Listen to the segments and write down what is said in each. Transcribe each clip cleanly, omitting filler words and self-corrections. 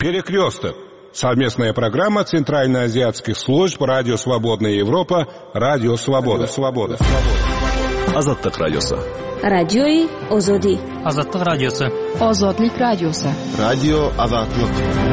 Перекресток. Совместная программа Центральноазиатских служб Радио Свободная Европа, Радио Свобода. Азаттык радиосы. Радиои Озоди. Азаттык радиосы. Озодлик радиосы. Радио Азаттык.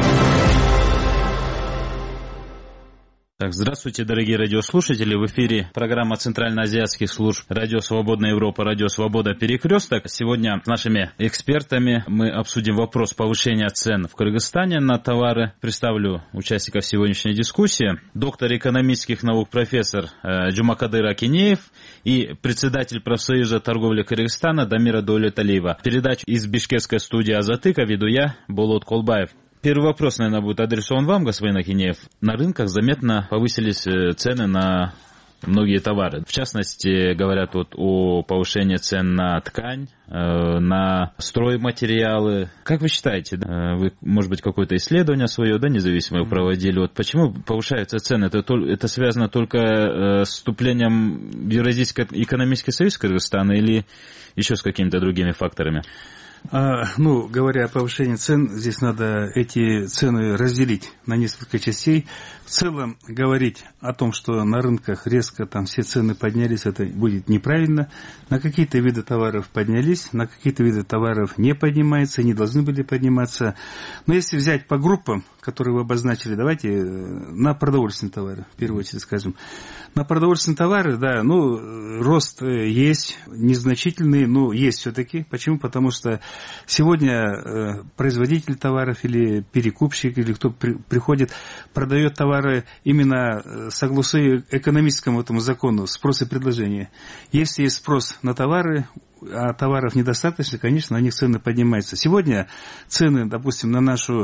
Так, здравствуйте, дорогие радиослушатели. В эфире программа Центральноазиатских служб Радио Свободная Европа, Радио Свобода, Перекресток. Сегодня с нашими экспертами мы обсудим вопрос повышения цен в Кыргызстане на товары. Представлю участников сегодняшней дискуссии. Доктор экономических наук, профессор Джумакадыр Акинеев и председатель профсоюза торговли Кыргызстана Дамира Даулеталиева. Передачу из бишкекской студии Азатыка веду я, Болот Колбаев. Первый вопрос, наверное, будет адресован вам, господин Акинеев. На рынках заметно повысились цены на многие товары. В частности, говорят вот о повышении цен на ткань, на стройматериалы. Как вы считаете, вы, может быть, какое-то исследование свое, независимое проводили? Вот почему повышаются цены? Это связано только с вступлением в Евразийский экономический союз Кыргызстана или еще с какими-то другими факторами? Говоря о повышении цен, здесь надо эти цены разделить на несколько частей. В целом, говорить о том, что на рынках резко там все цены поднялись, это будет неправильно. На какие-то виды товаров поднялись, на какие-то виды товаров не поднимаются, не должны были подниматься. Но если взять по группам, которые вы обозначили, давайте на продовольственные товары, в первую очередь скажем. На продовольственные товары, рост есть, незначительный, но есть все-таки. Почему? Потому что сегодня производитель товаров или перекупщик, или кто приходит, продает товары именно согласуя экономическому этому закону, спрос и предложение. Если есть спрос на товары, а товаров недостаточно, конечно, на них цены поднимаются. Сегодня цены, допустим, на нашу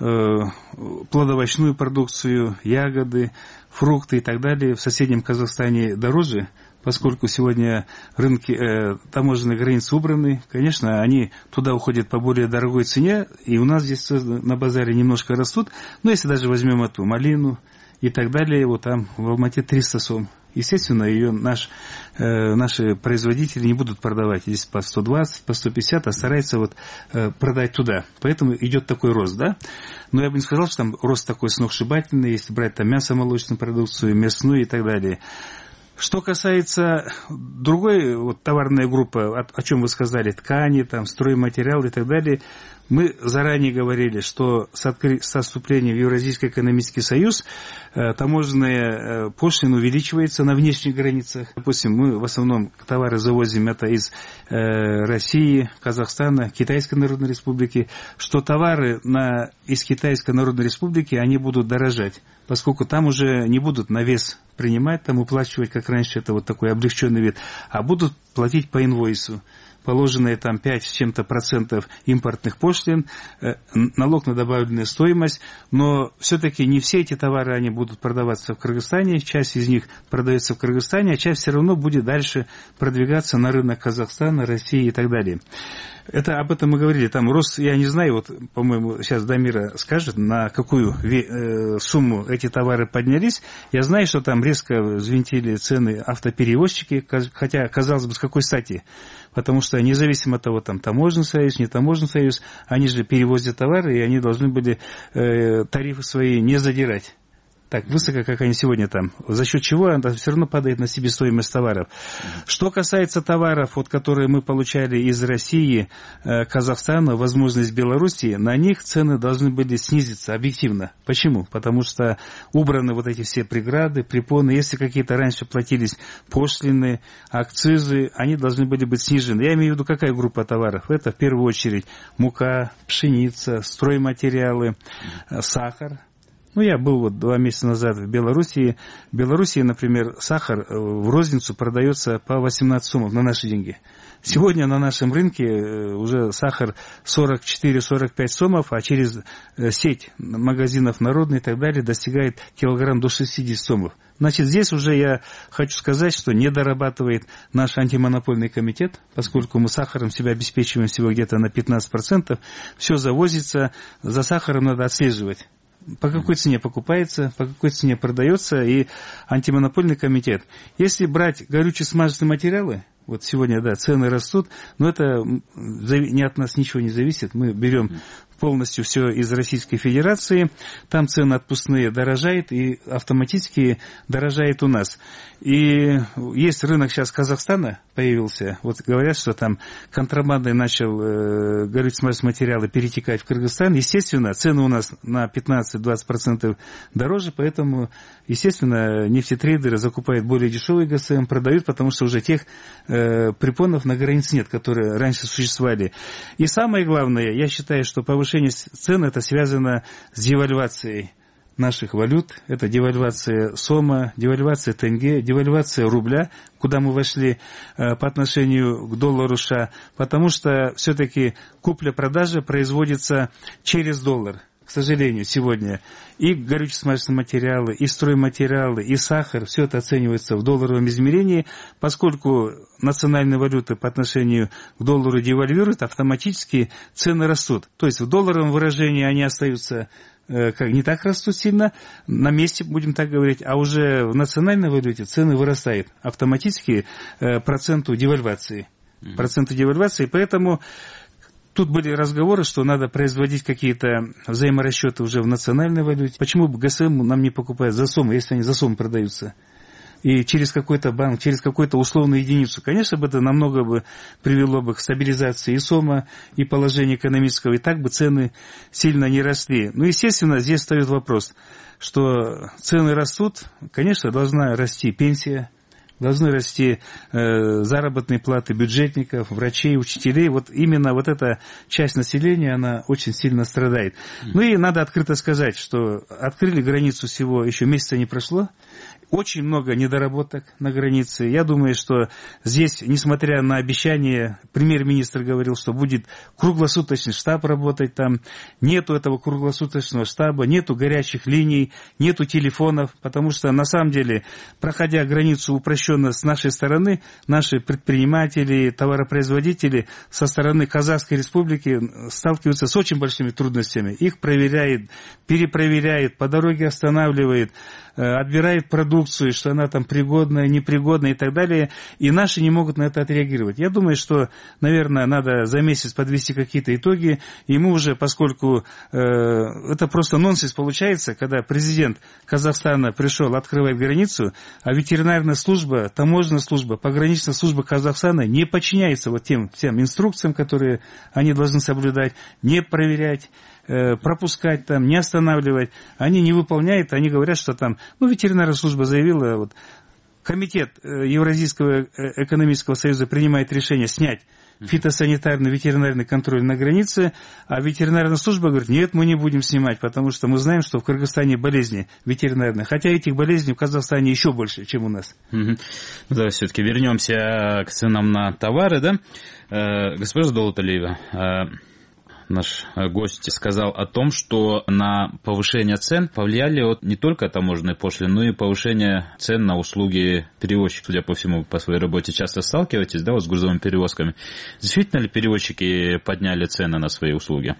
плодовочную продукцию, ягоды, фрукты и так далее в соседнем Казахстане дороже, поскольку сегодня рынки, таможенные границы убраны, конечно, они туда уходят по более дорогой цене, и у нас здесь на базаре немножко растут, но если даже возьмем эту малину и так далее, вот там в Алмате 300 сом. Естественно, ее наши производители не будут продавать здесь по 120, по 150, а стараются продать туда. Поэтому идет такой рост, да? Но я бы не сказал, что там рост такой сногсшибательный, если брать там мясо-молочную продукцию, мясную и так далее. Что касается другой товарной группы, о чем вы сказали, ткани, там, стройматериалы и так далее, мы заранее говорили, что со вступлением в Евразийский экономический союз таможенная пошлина увеличивается на внешних границах. Допустим, мы в основном товары завозим это из России, Казахстана, Китайской Народной Республики, что товары из Китайской Народной Республики, они будут дорожать, поскольку там уже не будут на вес принимать, там уплачивать, как раньше, это вот такой облегченный вид, а будут платить по инвойсу. Положенные там 5 с чем-то процентов импортных пошлин, налог на добавленную стоимость, но все-таки не все эти товары, они будут продаваться в Кыргызстане, часть из них продается в Кыргызстане, а часть все равно будет дальше продвигаться на рынок Казахстана, России и так далее. Это об этом мы говорили, там рост, я не знаю, по-моему, сейчас Дамира скажет, на какую сумму эти товары поднялись. Я знаю, что там резко взвинтили цены автоперевозчики, хотя, казалось бы, с какой стати? Потому что независимо от того, там таможенный союз, не таможенный союз, они же перевозят товары, и они должны были тарифы свои не задирать так высоко, как они сегодня там. За счет чего она все равно падает на себестоимость товаров. Что касается товаров, которые мы получали из России, Казахстана, возможность Белоруссии, на них цены должны были снизиться объективно. Почему? Потому что убраны эти все преграды, препоны. Если какие-то раньше платились пошлины, акцизы, они должны были быть снижены. Я имею в виду, какая группа товаров? Это в первую очередь мука, пшеница, стройматериалы, сахар. Я был 2 месяца назад в Белоруссии. В Белоруссии, например, сахар в розницу продается по 18 сомов на наши деньги. Сегодня на нашем рынке уже сахар 44-45 сомов, а через сеть магазинов народных и так далее достигает килограмм до 60 сомов. Значит, здесь уже я хочу сказать, что не дорабатывает наш антимонопольный комитет, поскольку мы сахаром себя обеспечиваем всего где-то на 15%. Все завозится, за сахаром надо отслеживать. По какой цене покупается, по какой цене продается, и антимонопольный комитет. Если брать горюче-смазочные материалы, сегодня, цены растут, но это не от нас ничего не зависит. Мы берем полностью все из Российской Федерации. Там цены отпускные дорожают и автоматически дорожает у нас. И есть рынок сейчас Казахстана появился. Вот говорят, что там контрабандой начал горючие материалы перетекать в Кыргызстан. Естественно, цены у нас на 15-20% дороже, поэтому, естественно, нефтетрейдеры закупают более дешевый ГСМ, продают, потому что уже тех препонов на границе нет, которые раньше существовали. И самое главное, я считаю, что повышение цен это связано с девальвацией наших валют. Это девальвация СОМа, девальвация тенге, девальвация рубля, куда мы вошли по отношению к доллару США, потому что все-таки купля-продажа производится через доллар. К сожалению, сегодня и горюче-смазочные материалы, и стройматериалы, и сахар, все это оценивается в долларовом измерении, поскольку национальные валюты по отношению к доллару девальвируют, автоматически цены растут. То есть в долларовом выражении они остаются не так растут сильно, на месте, будем так говорить, а уже в национальной валюте цены вырастают автоматически проценту девальвации. Поэтому тут были разговоры, что надо производить какие-то взаиморасчеты уже в национальной валюте. Почему бы ГСМ нам не покупают за СОМ, если они за СОМ продаются? И через какой-то банк, через какую-то условную единицу. Конечно, бы это намного бы привело бы к стабилизации и СОМа, и положения экономического, и так бы цены сильно не росли. Ну, естественно, здесь встает вопрос, что цены растут, конечно, должна расти пенсия, должны расти заработные платы бюджетников, врачей, учителей. Вот именно вот эта часть населения, она очень сильно страдает. Ну и надо открыто сказать, что открыли границу всего, еще месяца не прошло. Очень много недоработок на границе. Я думаю, что здесь, несмотря на обещание, премьер-министр говорил, что будет круглосуточный штаб работать там. Нету этого круглосуточного штаба, нету горячих линий, нету телефонов, потому что, на самом деле, проходя границу упрощенно с нашей стороны, наши предприниматели, товаропроизводители со стороны Казахской Республики сталкиваются с очень большими трудностями. Их проверяют, перепроверяют, по дороге останавливают, отбирает продукцию, что она там пригодная, непригодная и так далее, и наши не могут на это отреагировать. Я думаю, что, наверное, надо за месяц подвести какие-то итоги, и мы уже, поскольку это просто нонсенс получается, когда президент Казахстана пришел, открывает границу, а ветеринарная служба, таможенная служба, пограничная служба Казахстана не подчиняется вот тем всем инструкциям, которые они должны соблюдать, не проверять, пропускать там, не останавливать. Они не выполняют, они говорят, что там, ветеринарная служба заявила, вот, комитет Евразийского экономического союза принимает решение снять фитосанитарный ветеринарный контроль на границе, а ветеринарная служба говорит, нет, мы не будем снимать, потому что мы знаем, что в Кыргызстане болезни ветеринарные, хотя этих болезней в Казахстане еще больше, чем у нас. Да, все-таки вернемся к ценам на товары, да? Госпожа Долуталиева, наш гость сказал о том, что на повышение цен повлияли не только таможенные пошлины, но и повышение цен на услуги перевозчиков. Судя по всему, по своей работе часто сталкиваетесь, да, с грузовыми перевозками. Действительно ли перевозчики подняли цены на свои услуги?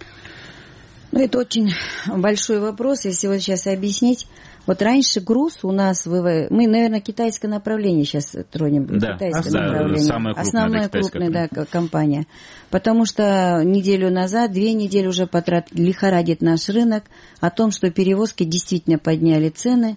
Это очень большой вопрос, если вот сейчас объяснить. Вот раньше груз у нас, мы, наверное, китайское направление сейчас тронем. Да, китайское направление. Самая крупная, основная крупная компания. Потому что неделю назад, 2 недели уже лихорадит наш рынок о том, что перевозки действительно подняли цены.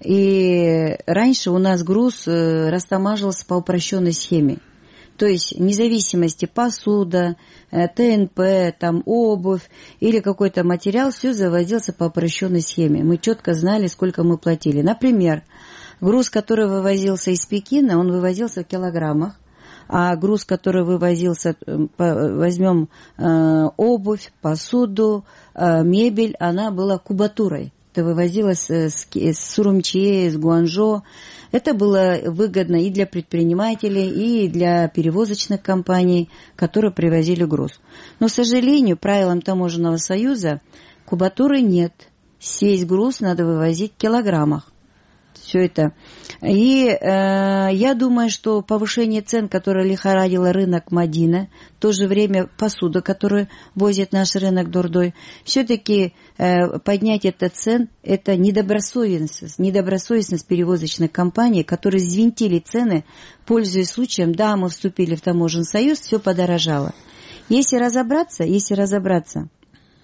И раньше у нас груз растамаживался по упрощенной схеме. То есть независимости посуда, ТНП, там, обувь или какой-то материал, все завозился по упрощенной схеме. Мы четко знали, сколько мы платили. Например, груз, который вывозился из Пекина, он вывозился в килограммах, а груз, который вывозился, возьмем обувь, посуду, мебель, она была кубатурой. Это вывозилось с Сурумчи, с Гуанчжоу. Это было выгодно и для предпринимателей, и для перевозочных компаний, которые привозили груз. Но, к сожалению, правилам Таможенного союза кубатуры нет. Весь груз надо вывозить в килограммах. Все это. И я думаю, что повышение цен, которое лихорадило рынок Мадина, в то же время посуда, которую возит наш рынок Дордой, все-таки поднять этот цен, это недобросовестность перевозочных компаний, которые взвинтили цены, пользуясь случаем, да, мы вступили в таможенный союз, все подорожало. Если разобраться,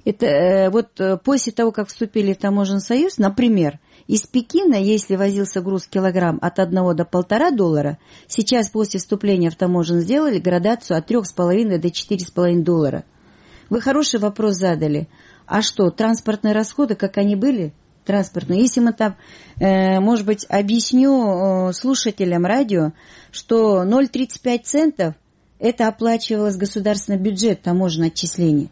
Это после того, как вступили в Таможенный союз, например, из Пекина, если возился груз килограмм от $1 до $1,5, сейчас после вступления в таможенный сделали градацию от $3,5 до $4,5. Вы хороший вопрос задали. А что, транспортные расходы, как они были? Транспортные. Если мы там, может быть, объясню слушателям радио, что 0,35 центов это оплачивалось государственный бюджет таможенное отчисление.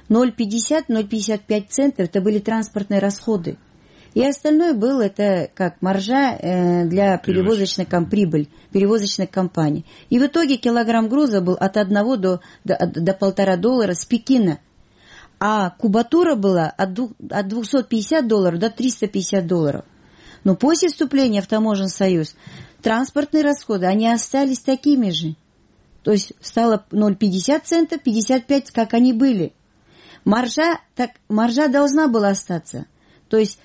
0,50-0,55 центов это были транспортные расходы. И остальное было это как маржа для перевозочной прибыль перевозочной компании. И в итоге килограмм груза был от $1 до $1,5 с Пекина. А кубатура была от $250 до $350. Но после вступления в Таможенный союз транспортные расходы, они остались такими же. То есть стало 0,50 центов, 55, как они были. Маржа должна была остаться. То есть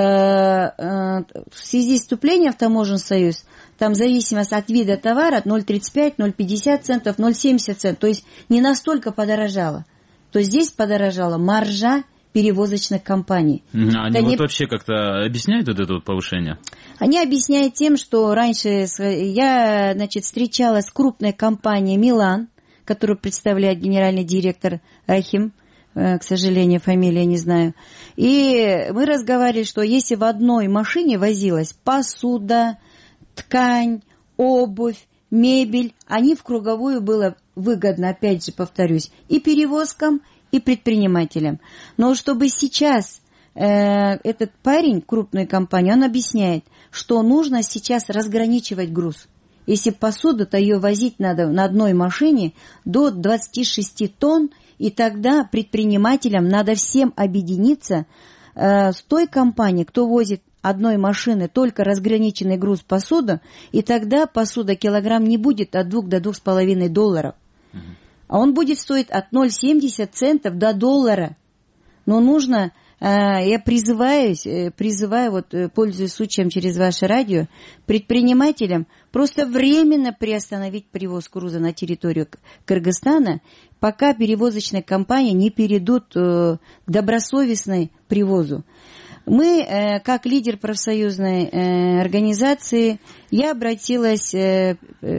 в связи с вступлением в Таможенный союз, там зависимость от вида товара от 0,35, 0,50 центов, 0,70 центов. То есть не настолько подорожало. То есть здесь подорожала маржа перевозочных компаний. Они вообще как-то объясняют это повышение? Они объясняют тем, что раньше я, встречалась с крупной компанией «Милан», которую представляет генеральный директор Рахим, к сожалению, фамилия не знаю. И мы разговаривали, что если в одной машине возилась посуда, ткань, обувь, мебель, они в круговую было выгодно, опять же повторюсь, и перевозкам, и предпринимателям. Но чтобы сейчас этот парень, крупной компании, он объясняет, что нужно сейчас разграничивать груз. Если посуду, то ее возить надо на одной машине до 26 тонн, и тогда предпринимателям надо всем объединиться с той компанией, кто возит одной машины только разграниченный груз посуды, и тогда посуда килограмм не будет от $2 до $2,5. А он будет стоить от 0,70 центов до $1. Но нужно, я призываю, пользуясь случаем через ваше радио, предпринимателям просто временно приостановить перевоз груза на территорию Кыргызстана, пока перевозочные компании не перейдут к добросовестной привозу. Мы, как лидер профсоюзной организации, я обратилась к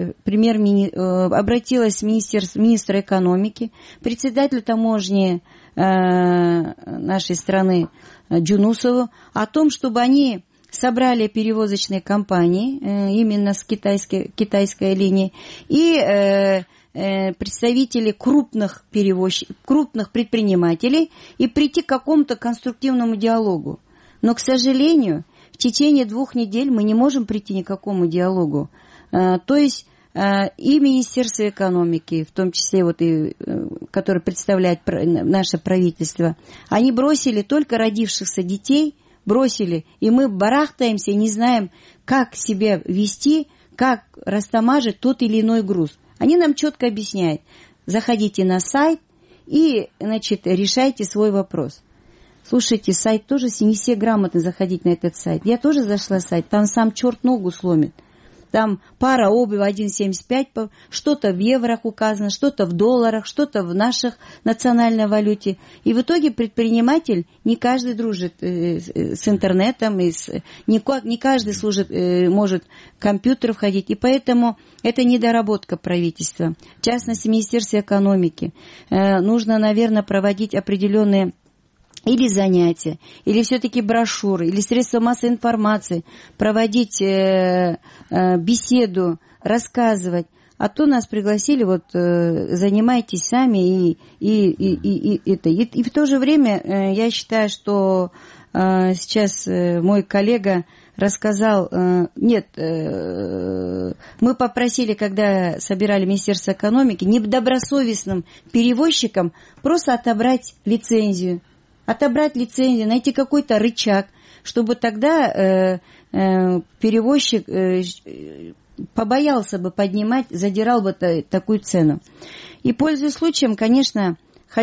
министру экономики, председателю таможни нашей страны Джунусову, о том, чтобы они собрали перевозочные компании именно с китайской линии и представителей крупных предпринимателей и прийти к какому-то конструктивному диалогу. Но, к сожалению, в течение 2 недель мы не можем прийти ни к какому диалогу. То есть и Министерство экономики, в том числе которое представляет наше правительство, они бросили только родившихся детей, и мы барахтаемся и не знаем, как себя вести, как растамажить тот или иной груз. Они нам четко объясняют: заходите на сайт и, решайте свой вопрос. Слушайте, сайт тоже, не все грамотно заходить на этот сайт. Я тоже зашла на сайт, там сам черт ногу сломит. Там пара обуви 1,75, что-то в еврох указано, что-то в долларах, что-то в наших национальной валюте. И в итоге предприниматель, не каждый дружит с интернетом, не каждый может в компьютер входить. И поэтому это недоработка правительства. В частности, Министерство экономики. Нужно, наверное, проводить определенные или занятия, или все-таки брошюры, или средства массовой информации, проводить беседу, рассказывать. А то нас пригласили, занимайтесь сами, и в то же время я считаю, что сейчас мой коллега рассказал, мы попросили, когда собирали Министерство экономики, недобросовестным перевозчикам просто отобрать лицензию, найти какой-то рычаг, чтобы тогда перевозчик побоялся бы поднимать, задирал бы такую цену. И, пользуясь случаем, конечно,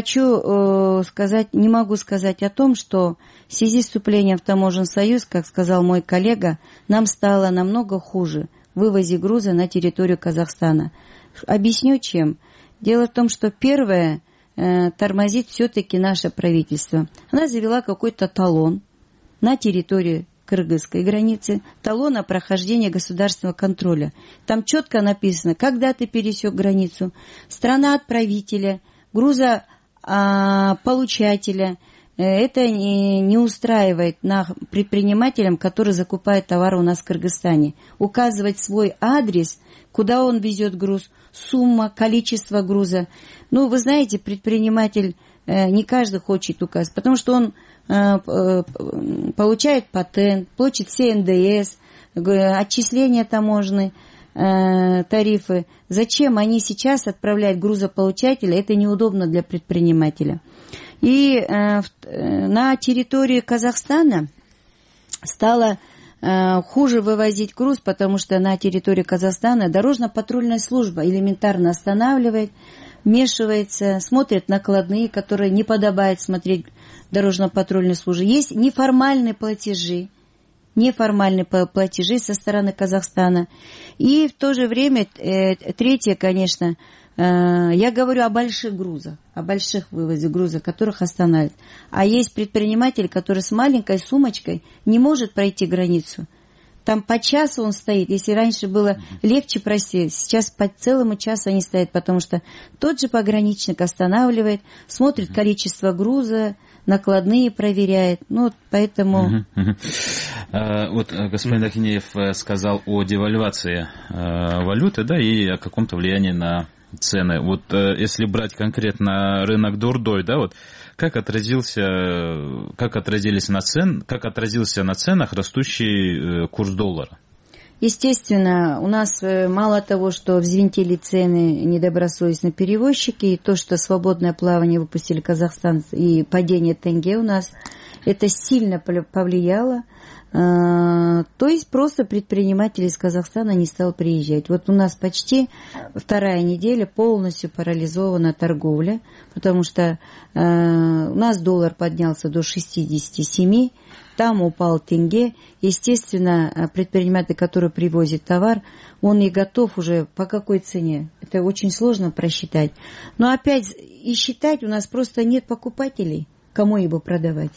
не могу сказать о том, что в связи с вступлением в Таможенный союз, как сказал мой коллега, нам стало намного хуже в вывозе груза на территорию Казахстана. Объясню, чем. Дело в том, что первое, тормозит все-таки наше правительство. Она завела какой-то талон на территории кыргызской границы, талон о прохождении государственного контроля. Там четко написано, когда ты пересек границу, страна отправителя, грузополучателя. Это не устраивает предпринимателям, которые закупают товары у нас в Кыргызстане. Указывать свой адрес, куда он везет груз, сумма, количество груза. Ну, вы знаете, предприниматель не каждый хочет указывать, потому что он получает патент, платит все НДС, отчисления таможенные, тарифы. Зачем они сейчас отправляют грузополучателя? Это неудобно для предпринимателя. И на территории Казахстана стало хуже вывозить груз, потому что на территории Казахстана дорожно-патрульная служба элементарно останавливает, вмешивается, смотрит накладные, которые не подобает смотреть дорожно-патрульной службе. Есть неформальные платежи со стороны Казахстана. И в то же время, третье, конечно, я говорю о больших грузах, о больших вывозе грузов, которых останавливают. А есть предприниматель, который с маленькой сумочкой не может пройти границу. Там по часу он стоит. Если раньше было легче пройти, сейчас по целому часу они стоят, потому что тот же пограничник останавливает, смотрит количество груза, накладные проверяет. Ну, поэтому... Вот господин Ахинеев сказал о девальвации валюты, да, и о каком-то влиянии на цены. Вот если брать конкретно рынок Дордой, да, вот как отразился на ценах растущий курс доллара? Естественно, у нас мало того, что взвинтили цены недобросовестно перевозчики, и то, что свободное плавание выпустили Казахстан, и падение тенге у нас, это сильно повлияло. То есть просто предприниматель из Казахстана не стал приезжать. Вот у нас почти вторая неделя полностью парализована торговля, потому что у нас доллар поднялся до 67, там упал тенге. Естественно, предприниматель, который привозит товар, он и готов уже по какой цене. Это очень сложно просчитать. Но опять и считать у нас просто нет покупателей, кому его продавать.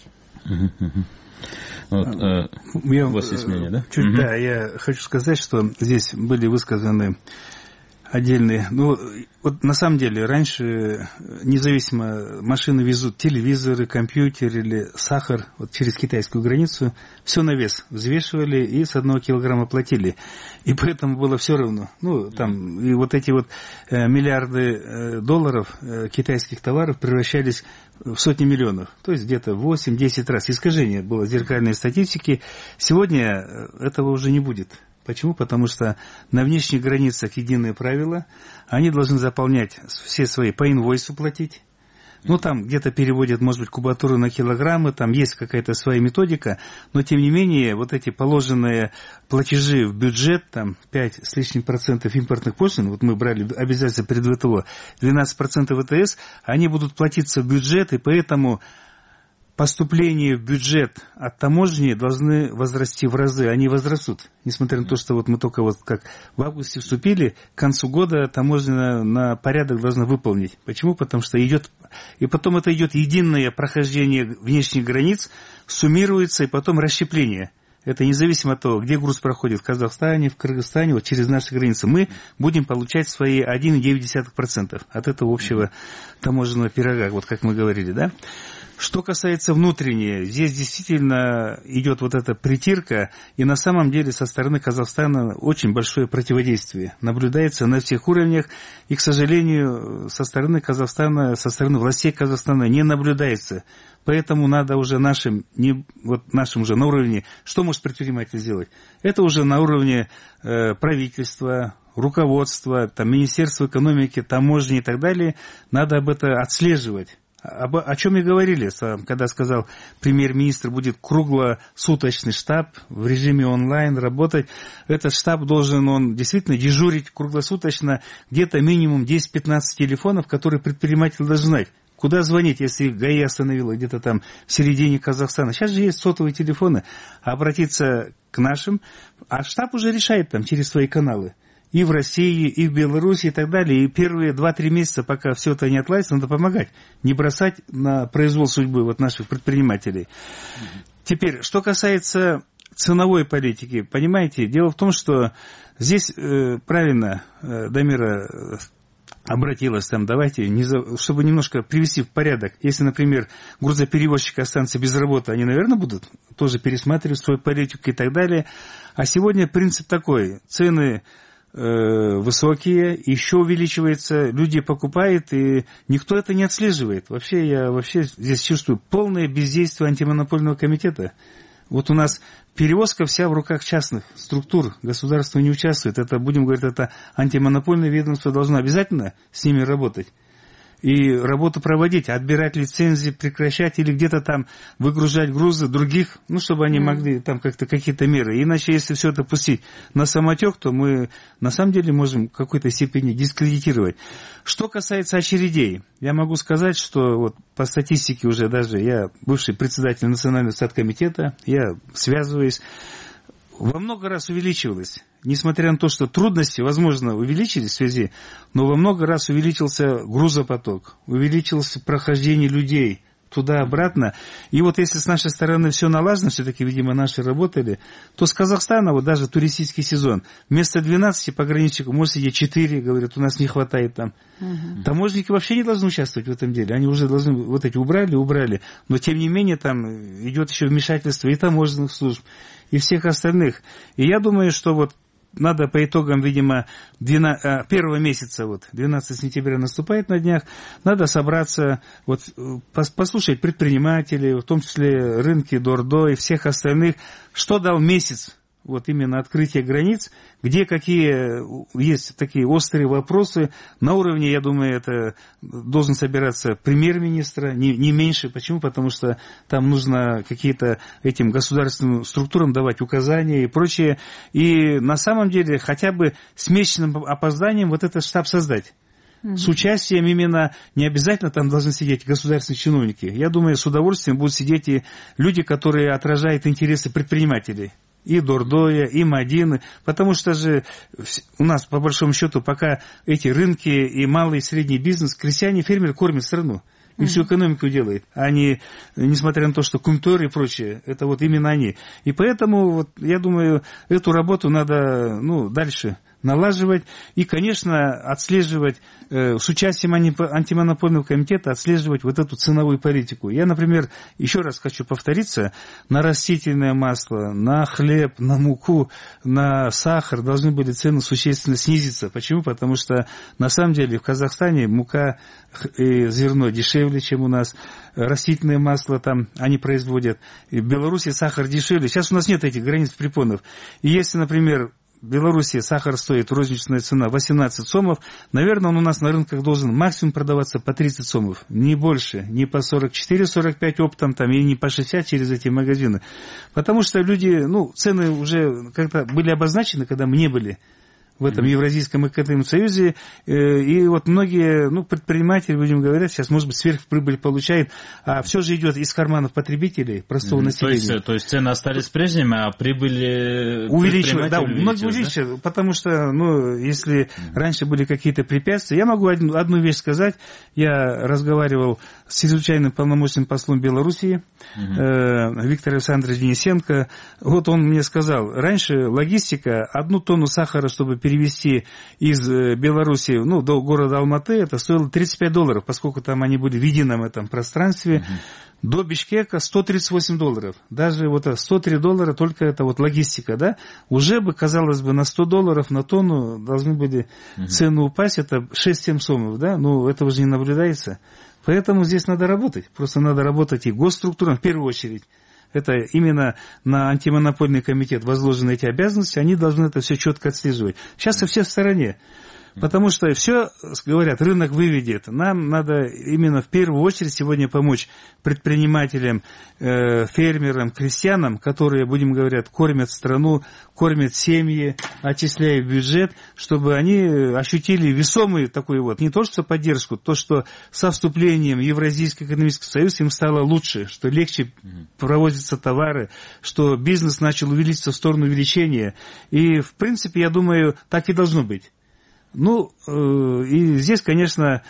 Вот, у вас есть мнение, да? Да, я хочу сказать, что здесь были высказаны отдельные... Ну, вот на самом деле, раньше независимо машины везут телевизоры, компьютер или сахар вот через китайскую границу, все на вес взвешивали и с 1 килограмма платили. И поэтому было все равно. Ну, там, и вот эти вот миллиарды долларов китайских товаров превращались в сотни миллионов, то есть где-то 8-10 раз. Искажение было зеркальной статистики. Сегодня этого уже не будет. Почему? Потому что на внешних границах единые правила. Они должны заполнять все свои, по инвойсу платить. Ну, там где-то переводят, может быть, кубатуру на килограммы, там есть какая-то своя методика, но, тем не менее, вот эти положенные платежи в бюджет, там, 5 с лишним процентов импортных пошлин, вот мы брали обязательства перед ВТО, 12% ВТС, они будут платиться в бюджет, и поэтому поступления в бюджет от таможни должны возрасти в разы, они возрастут. Несмотря на то, что вот мы только вот как в августе вступили, к концу года таможня на порядок должна выполнить. Почему? Потому что идет, и потом это идет единое прохождение внешних границ, суммируется, и потом расщепление. Это независимо от того, где груз проходит, в Казахстане, в Кыргызстане, вот через наши границы. Мы будем получать свои 1,9% от этого общего таможенного пирога, вот как мы говорили, да? Что касается внутренней, здесь действительно идет вот эта притирка, и на самом деле со стороны Казахстана очень большое противодействие. Наблюдается на всех уровнях, и, к сожалению, со стороны Казахстана, со стороны властей Казахстана не наблюдается. Поэтому надо уже нашим уже на уровне, что может предприниматель сделать? Это уже на уровне правительства, руководства, там, Министерства экономики, таможни и так далее, надо об этом отслеживать. О чем и говорили, когда сказал премьер-министр, будет круглосуточный штаб в режиме онлайн работать. Этот штаб должен он действительно дежурить круглосуточно, где-то минимум 10-15 телефонов, которые предприниматель должен знать. Куда звонить, если ГАИ остановила где-то там в середине Казахстана? Сейчас же есть сотовые телефоны. Обратиться к нашим, а штаб уже решает там через свои каналы. и в России, и в Беларуси, и так далее. И первые 2-3 месяца, пока все это не отладится, надо помогать. Не бросать на произвол судьбы вот наших предпринимателей. Теперь, что касается ценовой политики, понимаете, дело в том, что здесь правильно Дамира обратилась там, давайте, чтобы немножко привести в порядок. Если, например, грузоперевозчики останутся без работы, они, наверное, будут тоже пересматривать свою политику и так далее. А сегодня принцип такой, цены высокие, еще увеличивается, люди покупают, и никто это не отслеживает. Я здесь чувствую полное бездействие антимонопольного комитета. Вот у нас перевозка вся в руках частных структур, государство не участвует. Это, будем говорить, это антимонопольное ведомство должно обязательно с ними работать. И работу проводить, отбирать лицензии, прекращать или где-то там выгружать грузы других, чтобы они могли там как-то какие-то меры. Иначе, если все это пустить на самотек, то мы на самом деле можем в какой-то степени дискредитировать. Что касается очередей, я могу сказать, что вот по статистике уже даже я бывший председатель Национального статкомитета, я связываюсь, во много раз увеличивалось. Несмотря на то, что трудности, возможно, увеличились в связи, но во много раз увеличился грузопоток, увеличилось прохождение людей туда-обратно. И вот если с нашей стороны все налажено, все-таки, видимо, наши работали, то с Казахстана, вот даже туристический сезон, вместо 12 пограничников может сидеть 4, говорят, у нас не хватает там. Таможенники вообще не должны участвовать в этом деле. Они уже должны, вот эти убрали, но тем не менее там идет еще вмешательство и таможенных служб, и всех остальных. И я думаю, что вот надо по итогам, видимо, первого месяца, 12 сентября наступает на днях, надо собраться, послушать предпринимателей, в том числе рынки Дордо и всех остальных, что дал месяц, именно открытие границ, где какие есть такие острые вопросы. На уровне, я думаю, это должен собираться премьер-министра, не меньше. Почему? Потому что там нужно какие-то этим государственным структурам давать указания и прочее. И на самом деле хотя бы с месячным опозданием этот штаб создать. С участием именно, не обязательно там должны сидеть государственные чиновники. Я думаю, с удовольствием будут сидеть и люди, которые отражают интересы предпринимателей. И Дордоя, и Мадины, потому что же у нас, по большому счету, пока эти рынки и малый и средний бизнес, крестьяне, фермеры кормят страну. И всю экономику делают. Они, несмотря на то, что культура и прочее, это именно они. И поэтому, я думаю, эту работу надо, дальше налаживать и, конечно, отслеживать, с участием антимонопольного комитета, отслеживать эту ценовую политику. Я, например, еще раз хочу повториться, на растительное масло, на хлеб, на муку, на сахар должны были цены существенно снизиться. Почему? Потому что, на самом деле, в Казахстане мука и зерно дешевле, чем у нас, растительное масло там они производят, и в Беларуси сахар дешевле. Сейчас у нас нет этих границ препонов. И если, например, в Беларуси сахар стоит, розничная цена 18 сомов, наверное, он у нас на рынках должен максимум продаваться по 30 сомов, не больше, не по 44-45 оптом, и не по 60 через эти магазины. Потому что люди, цены уже как-то были обозначены, когда мы не были в этом Евразийском экономическом союзе, и многие, предприниматели, будем говорить, сейчас, может быть, сверхприбыль получают, а все же идет из карманов потребителей, простого населения. То есть цены остались прежними, а прибыли увеличивают, да, многие увеличивают, да? Потому что, если раньше были какие-то препятствия, я могу одну вещь сказать, я разговаривал с чрезвычайным полномочным послом Белоруссии, Виктор Александрович Денисенко, он мне сказал, раньше логистика, 1 тонну сахара, чтобы перевести из Беларуси до города Алматы, это стоило $35, поскольку там они были в едином этом пространстве. До Бишкека $138. Даже $103 только это логистика, да? Уже бы, казалось бы, на $100 на тонну должны были цены упасть, это 6-7 сомов, да? Этого же не наблюдается. Поэтому здесь надо работать. Просто надо работать и госструктурам в первую очередь. Это именно на антимонопольный комитет возложены эти обязанности, они должны это все четко отслеживать. Сейчас все в стороне. Потому что все, говорят, рынок выведет. Нам надо именно в первую очередь сегодня помочь предпринимателям, фермерам, крестьянам, которые, будем говорить, кормят страну, кормят семьи, отчисляют бюджет, чтобы они ощутили весомый такой вот, не то что поддержку, то, что со вступлением в Евразийский экономический союз им стало лучше, что легче провозятся товары, что бизнес начал увеличиться в сторону увеличения. И, в принципе, я думаю, так и должно быть. Ну, и здесь, конечно,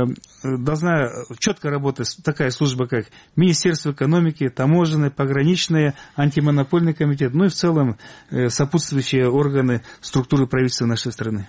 должна четко работать такая служба, как Министерство экономики, таможенные, пограничные, антимонопольный комитет, ну и в целом сопутствующие органы структуры правительства нашей страны.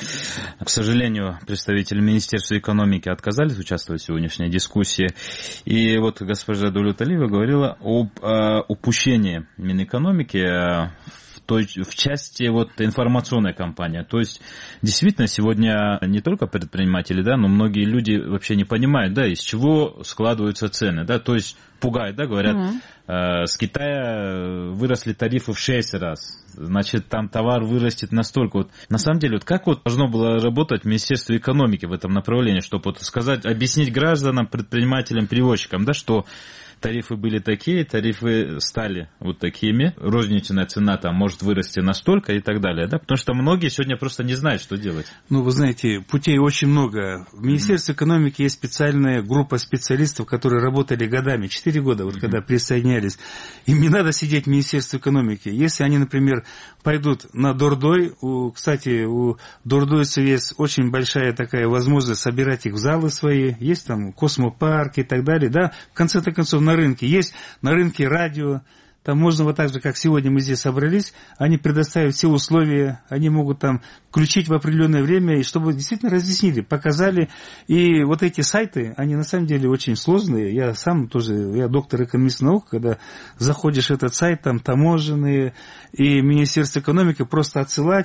К сожалению, представители Министерства экономики отказались участвовать в сегодняшней дискуссии. И вот госпожа Давлет Алиева говорила об упущении Минэкономики в части вот информационной кампании. То есть, действительно, сегодня не только предприниматели, да, но многие люди вообще не понимают, да, из чего складываются цены, да, то есть пугают, да, говорят, с Китая выросли тарифы в 6 раз, значит, там товар вырастет настолько. Вот, на самом деле, вот как вот должно было работать Министерство экономики в этом направлении, чтобы вот сказать, объяснить гражданам, предпринимателям, перевозчикам, да, что тарифы были такие, тарифы стали вот такими, розничная цена там может вырасти настолько и так далее, да, потому что многие сегодня просто не знают, что делать. Ну, вы знаете, путей очень много. В Министерстве экономики есть специальная группа специалистов, которые работали годами, 4 года, вот когда присоединялись. Им не надо сидеть в Министерстве экономики. Если они, например, пойдут на Дордой, кстати, у дордойцев есть очень большая такая возможность собирать их в залы свои, есть там космопарк и так далее, да, в конце-то концов, на рынке. Есть на рынке радио, там можно вот так же, как сегодня мы здесь собрались, они предоставят все условия, они могут там включить в определенное время, и чтобы действительно разъяснили, показали. И вот эти сайты, они на самом деле очень сложные. Я сам тоже, я доктор экономических наук, когда заходишь в этот сайт, там таможенные и Министерство экономики, просто отсылать,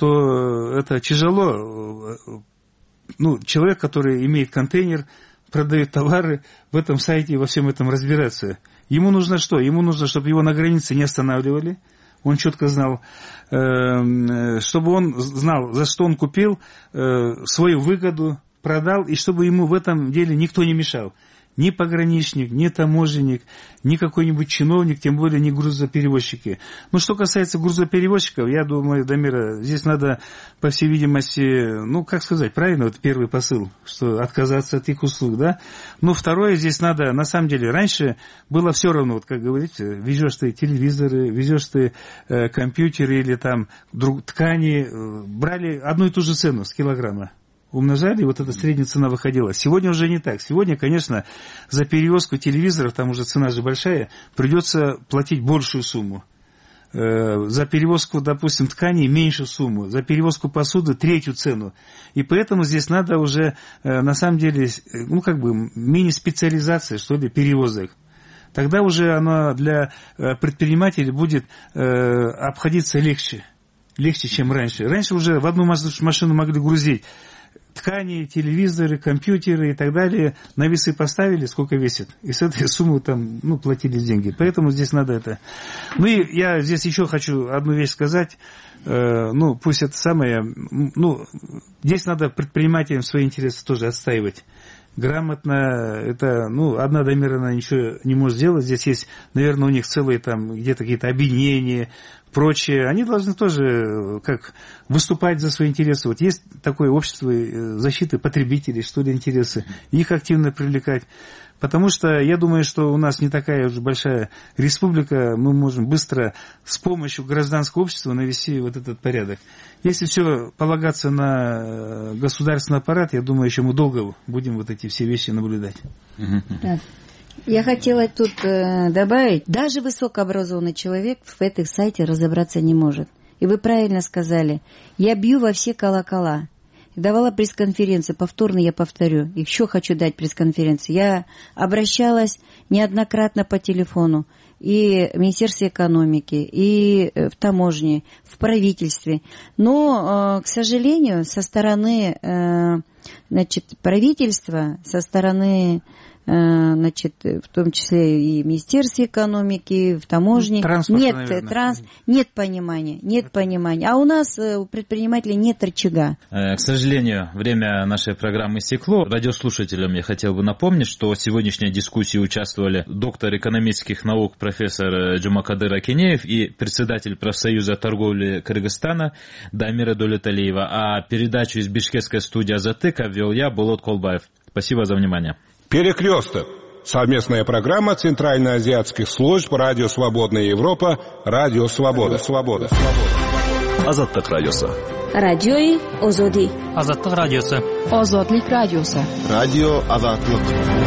то это тяжело. Ну, человек, который имеет контейнер, продает товары, в этом сайте во всем этом разбираться. Ему нужно что? Ему нужно, чтобы его на границе не останавливали. Он четко знал, чтобы он знал, за что он купил, свою выгоду продал, и чтобы ему в этом деле никто не мешал. Ни пограничник, ни таможенник, ни какой-нибудь чиновник, тем более не грузоперевозчики. Но что касается грузоперевозчиков, я думаю, Дамира, здесь надо, по всей видимости, ну, как сказать, правильно, вот первый посыл, что отказаться от их услуг, да. Но второе, здесь надо, на самом деле, раньше было все равно, вот как говорите, везешь ты телевизоры, везешь ты компьютеры или там ткани, брали одну и ту же цену с килограмма. Умножали, вот эта средняя цена выходила. Сегодня уже не так. Сегодня, конечно, за перевозку телевизоров, там уже цена же большая, придется платить большую сумму. За перевозку, допустим, тканей меньшую сумму. За перевозку посуды третью цену. И поэтому здесь надо уже, на самом деле, ну, как бы, мини-специализация, что ли, перевозок. Тогда уже оно для предпринимателей будет обходиться легче. Легче, чем раньше. Раньше уже в одну машину могли грузить ткани, телевизоры, компьютеры и так далее, на весы поставили, сколько весит, и с этой суммы там, ну, платили деньги. Поэтому здесь надо это. Ну и я здесь еще хочу одну вещь сказать, ну, пусть это самое, ну, здесь надо предпринимателям свои интересы тоже отстаивать. Грамотно, это, ну, одна Дамира, она ничего не может сделать, здесь есть, наверное, у них целые там где-то какие-то объединения, прочее, они должны тоже как выступать за свои интересы. Вот есть такое общество защиты потребителей, что ли, интересы, их активно привлекать. Потому что я думаю, что у нас не такая уже большая республика, мы можем быстро с помощью гражданского общества навести вот этот порядок. Если все полагаться на государственный аппарат, я думаю, еще мы долго будем вот эти все вещи наблюдать. Да. Я хотела тут добавить, даже высокообразованный человек в этом сайте разобраться не может. И вы правильно сказали, я бью во все колокола. Давала пресс-конференции, повторно я повторю, еще хочу дать пресс-конференции. Я обращалась неоднократно по телефону и в Министерстве экономики, и в таможне, в правительстве. Но, к сожалению, со стороны, значит, правительства, со стороны значит, в том числе и в Министерстве экономики, в таможне. Нет понимания. А у нас у предпринимателей нет рычага. К сожалению, время нашей программы истекло. Радиослушателям я хотел бы напомнить, что в сегодняшней дискуссии участвовали доктор экономических наук профессор Джумакадыр Акинеев и председатель профсоюза торговли Кыргызстана Дамира Долеталиева. А передачу из бишкекской студии «Азатыка» вел я, Болот Колбаев. Спасибо за внимание. Перекресток. Совместная программа Центральноазиатских служб Радио Свободная Европа, Радио Свобода. Азаттык радиосы. Радиои Озоди. Азаттык радиосы. Озодлик радиосы. Радио Азаттык.